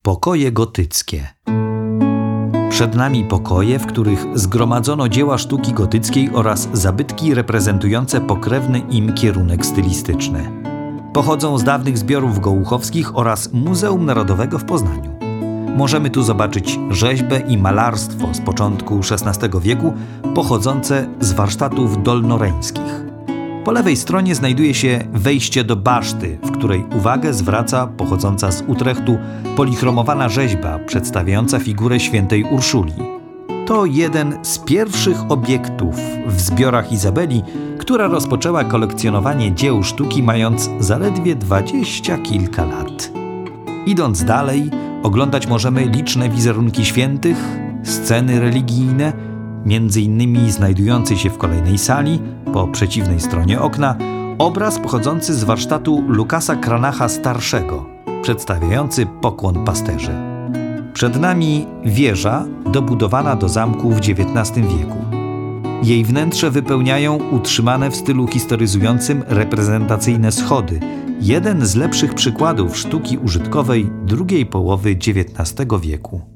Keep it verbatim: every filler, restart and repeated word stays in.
Pokoje gotyckie. Przed nami pokoje, w których zgromadzono dzieła sztuki gotyckiej oraz zabytki reprezentujące pokrewny im kierunek stylistyczny. Pochodzą z dawnych zbiorów gołuchowskich oraz Muzeum Narodowego w Poznaniu. Możemy tu zobaczyć rzeźbę i malarstwo z początku szesnastego wieku pochodzące z warsztatów dolnoreńskich. Po lewej stronie znajduje się wejście do baszty, w której uwagę zwraca pochodząca z Utrechtu polichromowana rzeźba przedstawiająca figurę świętej Urszuli. To jeden z pierwszych obiektów w zbiorach Izabeli, która rozpoczęła kolekcjonowanie dzieł sztuki mając zaledwie dwadzieścia kilka lat. Idąc dalej, oglądać możemy liczne wizerunki świętych, sceny religijne, między innymi znajdujący się w kolejnej sali, po przeciwnej stronie okna, obraz pochodzący z warsztatu Lukasa Cranacha starszego, przedstawiający pokłon pasterzy. Przed nami wieża dobudowana do zamku w dziewiętnastym wieku. Jej wnętrze wypełniają utrzymane w stylu historyzującym reprezentacyjne schody, jeden z lepszych przykładów sztuki użytkowej drugiej połowy dziewiętnastego wieku.